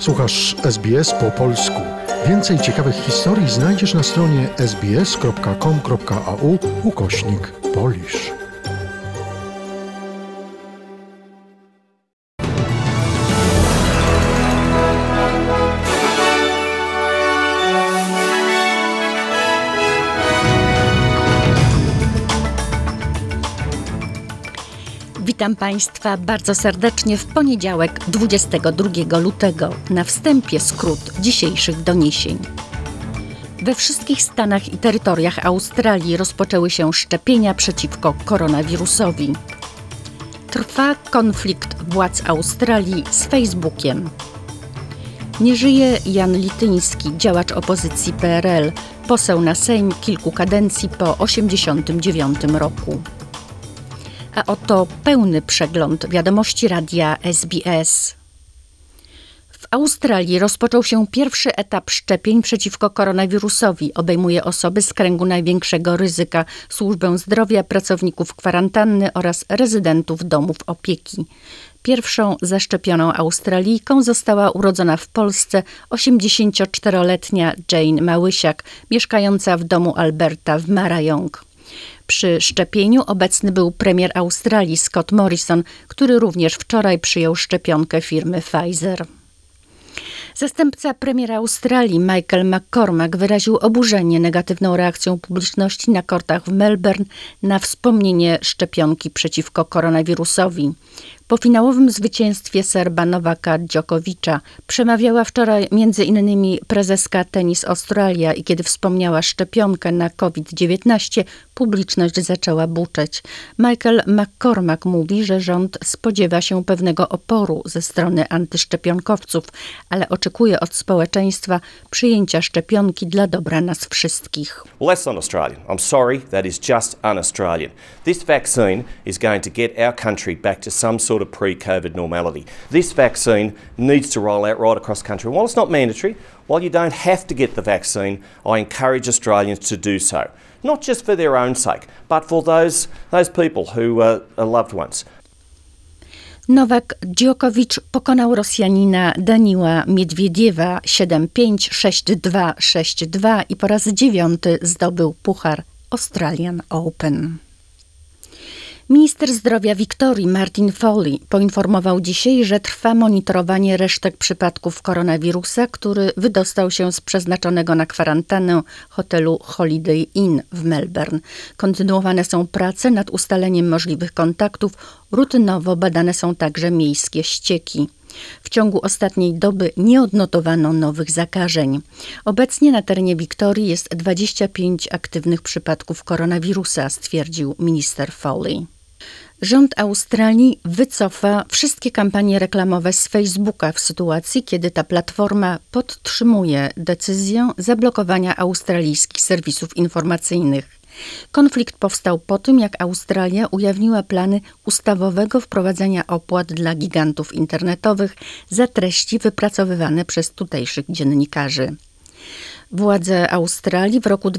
Słuchasz SBS po polsku. Więcej ciekawych historii znajdziesz na stronie sbs.com.au/Polish. Witam Państwa bardzo serdecznie w poniedziałek 22 lutego. Na wstępie skrót dzisiejszych doniesień. We wszystkich stanach i terytoriach Australii rozpoczęły się szczepienia przeciwko koronawirusowi. Trwa konflikt władz Australii z Facebookiem. Nie żyje Jan Lityński, działacz opozycji PRL, poseł na Sejm kilku kadencji po 1989 roku. A oto pełny przegląd wiadomości radia SBS. W Australii rozpoczął się pierwszy etap szczepień przeciwko koronawirusowi. Obejmuje osoby z kręgu największego ryzyka, służbę zdrowia, pracowników kwarantanny oraz rezydentów domów opieki. Pierwszą zaszczepioną Australijką została urodzona w Polsce 84-letnia Jane Małysiak, mieszkająca w domu Alberta w Marayong. Przy szczepieniu obecny był premier Australii Scott Morrison, który również wczoraj przyjął szczepionkę firmy Pfizer. Zastępca premiera Australii Michael McCormack wyraził oburzenie negatywną reakcją publiczności na kortach w Melbourne na wspomnienie szczepionki przeciwko koronawirusowi. Po finałowym zwycięstwie Serba Nowaka Djokovicza przemawiała wczoraj m.in. prezeska Tennis Australia i kiedy wspomniała szczepionkę na COVID-19, publiczność zaczęła buczeć. Michael McCormack mówi, że rząd spodziewa się pewnego oporu ze strony antyszczepionkowców, ale oczekuje od społeczeństwa przyjęcia szczepionki dla dobra nas wszystkich. Well, that's not Australian. I'm sorry, that is just un-Australian. This vaccine is going to get our country back to some sort of pre-COVID normality. This vaccine needs to roll out right across the country. While it's not mandatory, while you don't have to get the vaccine, I encourage Australians to do so. Not just for their own sake, but for those people who are loved ones. Nowak Djokovic pokonał Rosjanina Daniła Miedwiediewa 7-5, 6-2, 6-2 i po raz 9 zdobył puchar Australian Open. Minister zdrowia Wiktorii Martin Foley poinformował dzisiaj, że trwa monitorowanie resztek przypadków koronawirusa, który wydostał się z przeznaczonego na kwarantannę hotelu Holiday Inn w Melbourne. Kontynuowane są prace nad ustaleniem możliwych kontaktów, rutynowo badane są także miejskie ścieki. W ciągu ostatniej doby nie odnotowano nowych zakażeń. Obecnie na terenie Wiktorii jest 25 aktywnych przypadków koronawirusa, stwierdził minister Foley. Rząd Australii wycofa wszystkie kampanie reklamowe z Facebooka w sytuacji, kiedy ta platforma podtrzymuje decyzję zablokowania australijskich serwisów informacyjnych. Konflikt powstał po tym, jak Australia ujawniła plany ustawowego wprowadzenia opłat dla gigantów internetowych za treści wypracowywane przez tutejszych dziennikarzy. Władze Australii w roku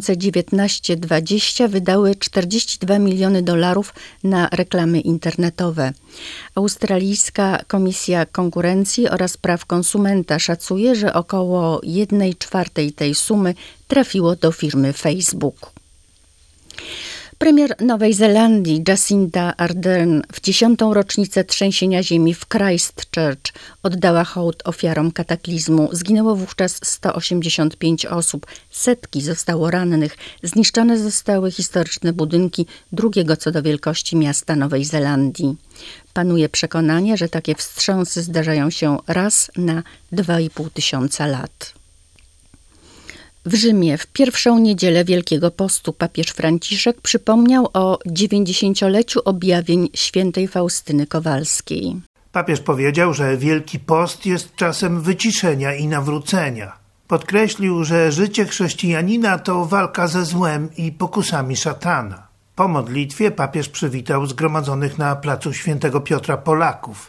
2019-20 wydały $42 miliony na reklamy internetowe. Australijska Komisja Konkurencji oraz Praw Konsumenta szacuje, że około 1/4 tej sumy trafiło do firmy Facebook. Premier Nowej Zelandii Jacinda Ardern w 10. rocznicę trzęsienia ziemi w Christchurch oddała hołd ofiarom kataklizmu. Zginęło wówczas 185 osób, setki zostało rannych. Zniszczone zostały historyczne budynki drugiego co do wielkości miasta Nowej Zelandii. Panuje przekonanie, że takie wstrząsy zdarzają się raz na 2,5 tysiąca lat. W Rzymie w pierwszą niedzielę Wielkiego Postu papież Franciszek przypomniał o 90-leciu objawień świętej Faustyny Kowalskiej. Papież powiedział, że Wielki Post jest czasem wyciszenia i nawrócenia. Podkreślił, że życie chrześcijanina to walka ze złem i pokusami szatana. Po modlitwie papież przywitał zgromadzonych na placu Świętego Piotra Polaków.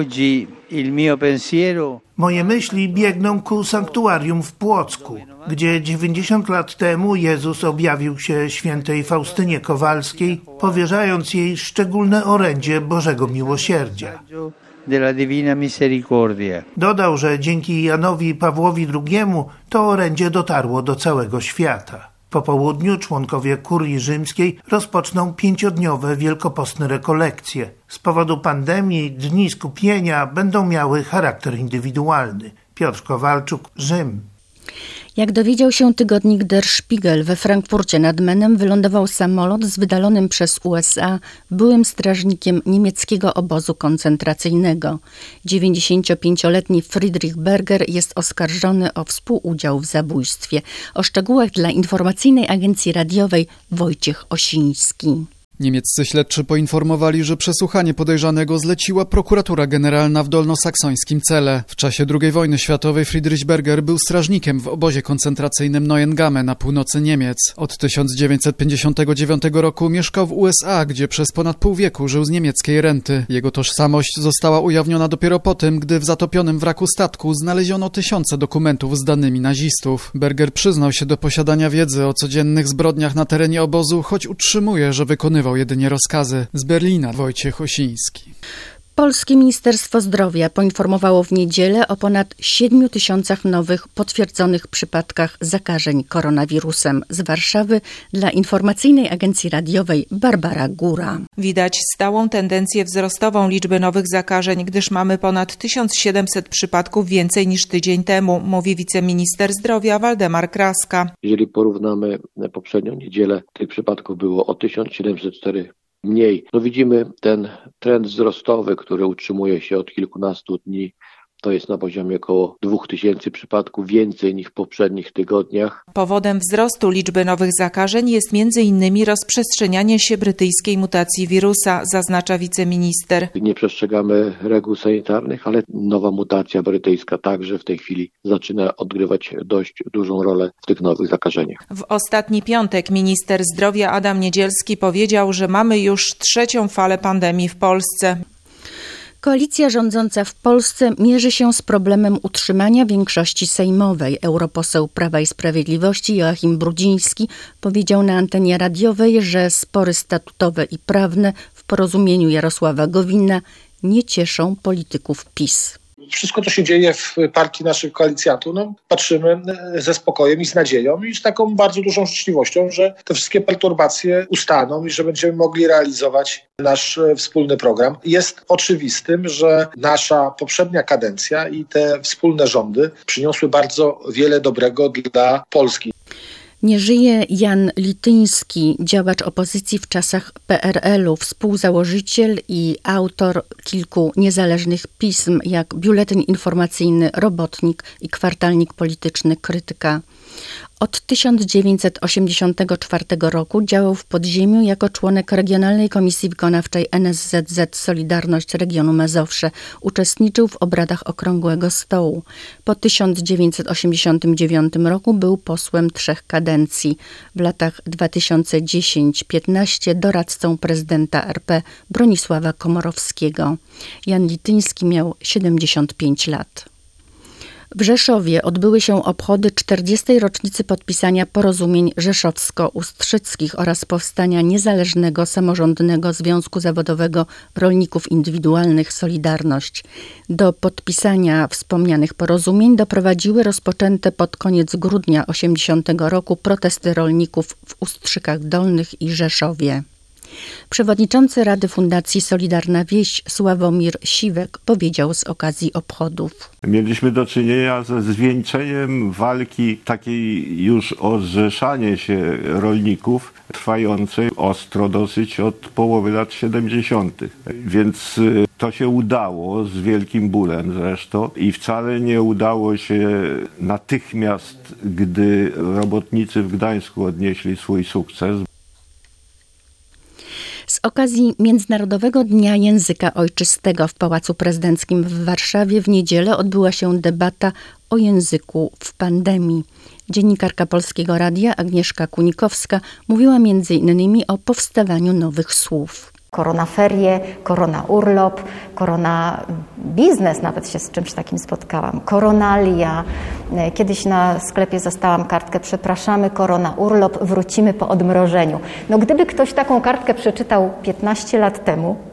Moje myśli biegną ku sanktuarium w Płocku, gdzie 90 lat temu Jezus objawił się świętej Faustynie Kowalskiej, powierzając jej szczególne orędzie Bożego Miłosierdzia. della Divina Misericordia. Dodał, że dzięki Janowi Pawłowi II to orędzie dotarło do całego świata. Po południu członkowie kurii rzymskiej rozpoczną 5-dniowe wielkopostne rekolekcje. Z powodu pandemii dni skupienia będą miały charakter indywidualny. Piotr Kowalczuk, Rzym. Jak dowiedział się tygodnik Der Spiegel, we Frankfurcie nad Menem wylądował samolot z wydalonym przez USA byłym strażnikiem niemieckiego obozu koncentracyjnego. 95-letni Friedrich Berger jest oskarżony o współudział w zabójstwie. O szczegółach dla informacyjnej agencji radiowej Wojciech Osiński. Niemieccy śledczy poinformowali, że przesłuchanie podejrzanego zleciła prokuratura generalna w dolnosaksońskim Celle. W czasie II wojny światowej Friedrich Berger był strażnikiem w obozie koncentracyjnym Neuengamme na północy Niemiec. Od 1959 roku mieszkał w USA, gdzie przez ponad pół wieku żył z niemieckiej renty. Jego tożsamość została ujawniona dopiero po tym, gdy w zatopionym wraku statku znaleziono tysiące dokumentów z danymi nazistów. Berger przyznał się do posiadania wiedzy o codziennych zbrodniach na terenie obozu, choć utrzymuje, że wykonywał jedynie rozkazy. Z Berlina Wojciech Osiński. Polskie Ministerstwo Zdrowia poinformowało w niedzielę o ponad 7 000 nowych potwierdzonych przypadkach zakażeń koronawirusem. Z Warszawy dla informacyjnej agencji radiowej Barbara Góra. Widać stałą tendencję wzrostową liczby nowych zakażeń, gdyż mamy ponad 1700 przypadków więcej niż tydzień temu, mówi wiceminister zdrowia Waldemar Kraska. Jeżeli porównamy poprzednią niedzielę, tych przypadków było o 1704 mniej. No widzimy ten trend wzrostowy, który utrzymuje się od kilkunastu dni. To jest na poziomie około 2000 przypadków więcej niż w poprzednich tygodniach. Powodem wzrostu liczby nowych zakażeń jest m.in. rozprzestrzenianie się brytyjskiej mutacji wirusa, zaznacza wiceminister. Nie przestrzegamy reguł sanitarnych, ale nowa mutacja brytyjska także w tej chwili zaczyna odgrywać dość dużą rolę w tych nowych zakażeniach. W ostatni piątek minister zdrowia Adam Niedzielski powiedział, że mamy już 3. falę pandemii w Polsce. Koalicja rządząca w Polsce mierzy się z problemem utrzymania większości sejmowej. Europoseł Prawa i Sprawiedliwości Joachim Brudziński powiedział na antenie radiowej, że spory statutowe i prawne w porozumieniu Jarosława Gowina nie cieszą polityków PiS. Wszystko to się dzieje w partii naszych koalicjantów. Patrzymy ze spokojem i z nadzieją i z taką bardzo dużą życzliwością, że te wszystkie perturbacje ustaną i że będziemy mogli realizować nasz wspólny program. Jest oczywistym, że nasza poprzednia kadencja i te wspólne rządy przyniosły bardzo wiele dobrego dla Polski. Nie żyje Jan Lityński, działacz opozycji w czasach PRL-u, współzałożyciel i autor kilku niezależnych pism, jak Biuletyn Informacyjny Robotnik i Kwartalnik Polityczny Krytyka. Od 1984 roku działał w podziemiu jako członek Regionalnej Komisji Wykonawczej NSZZ Solidarność Regionu Mazowsze. Uczestniczył w obradach Okrągłego Stołu. Po 1989 roku był posłem 3 kadencji. W latach 2010-15 doradcą prezydenta RP Bronisława Komorowskiego. Jan Lityński miał 75 lat. W Rzeszowie odbyły się obchody 40. rocznicy podpisania porozumień rzeszowsko-ustrzyckich oraz powstania Niezależnego Samorządnego Związku Zawodowego Rolników Indywidualnych Solidarność. Do podpisania wspomnianych porozumień doprowadziły rozpoczęte pod koniec grudnia 80 roku protesty rolników w Ustrzykach Dolnych i Rzeszowie. Przewodniczący Rady Fundacji Solidarna Wieś Sławomir Siwek powiedział z okazji obchodów. Mieliśmy do czynienia ze zwieńczeniem walki takiej już o zrzeszanie się rolników, trwającej ostro dosyć od połowy lat 70. Więc to się udało z wielkim bólem zresztą i wcale nie udało się natychmiast, gdy robotnicy w Gdańsku odnieśli swój sukces. Z okazji Międzynarodowego Dnia Języka Ojczystego w Pałacu Prezydenckim w Warszawie w niedzielę odbyła się debata o języku w pandemii. Dziennikarka Polskiego Radia Agnieszka Kunikowska mówiła m.in. o powstawaniu nowych słów. Koronaferie, korona urlop, korona biznes, nawet się z czymś takim spotkałam. Koronalia. Kiedyś na sklepie zastałam kartkę: przepraszamy, korona urlop, wrócimy po odmrożeniu. No gdyby ktoś taką kartkę przeczytał 15 lat temu,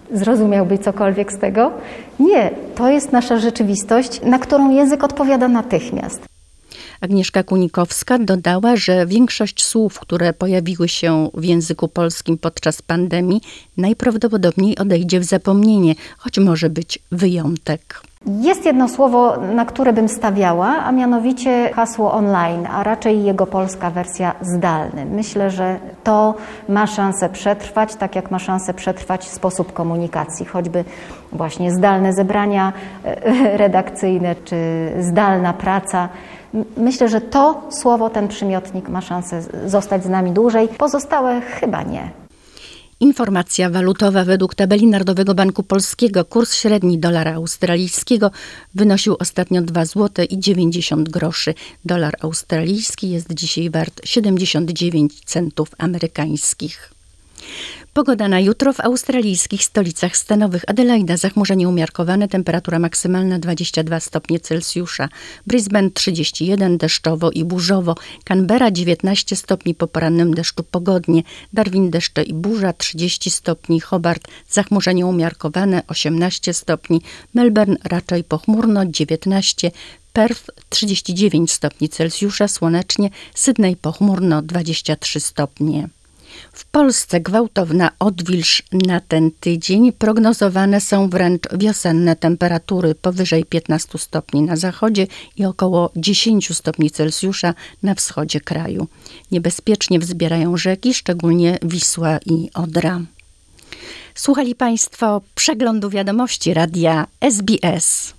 zrozumiałby cokolwiek z tego? Nie, to jest nasza rzeczywistość, na którą język odpowiada natychmiast. Agnieszka Kunikowska dodała, że większość słów, które pojawiły się w języku polskim podczas pandemii, najprawdopodobniej odejdzie w zapomnienie, choć może być wyjątek. Jest jedno słowo, na które bym stawiała, a mianowicie hasło online, a raczej jego polska wersja zdalny. Myślę, że to ma szansę przetrwać, tak jak ma szansę przetrwać sposób komunikacji, choćby właśnie zdalne zebrania redakcyjne czy zdalna praca. Myślę, że to słowo, ten przymiotnik ma szansę zostać z nami dłużej, pozostałe chyba nie. Informacja walutowa. Według tabeli Narodowego Banku Polskiego kurs średni dolara australijskiego wynosił ostatnio 2,90 zł. Dolar australijski jest dzisiaj wart 79 centów amerykańskich. Pogoda na jutro w australijskich stolicach stanowych. Adelaida zachmurzenie umiarkowane, temperatura maksymalna 22 stopnie Celsjusza. Brisbane 31, deszczowo i burzowo. Canberra 19 stopni, po porannym deszczu pogodnie. Darwin deszcze i burza 30 stopni. Hobart zachmurzenie umiarkowane 18 stopni. Melbourne raczej pochmurno 19. Perth 39 stopni Celsjusza, słonecznie. Sydney pochmurno 23 stopnie. W Polsce gwałtowna odwilż na ten tydzień. Prognozowane są wręcz wiosenne temperatury powyżej 15 stopni na zachodzie i około 10 stopni Celsjusza na wschodzie kraju. Niebezpiecznie wzbierają rzeki, szczególnie Wisła i Odra. Słuchali Państwo przeglądu wiadomości radia SBS.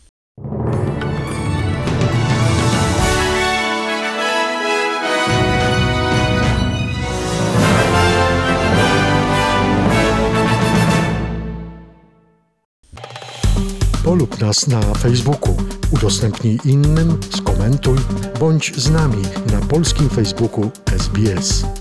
Polub nas na Facebooku, udostępnij innym, skomentuj, bądź z nami na polskim Facebooku SBS.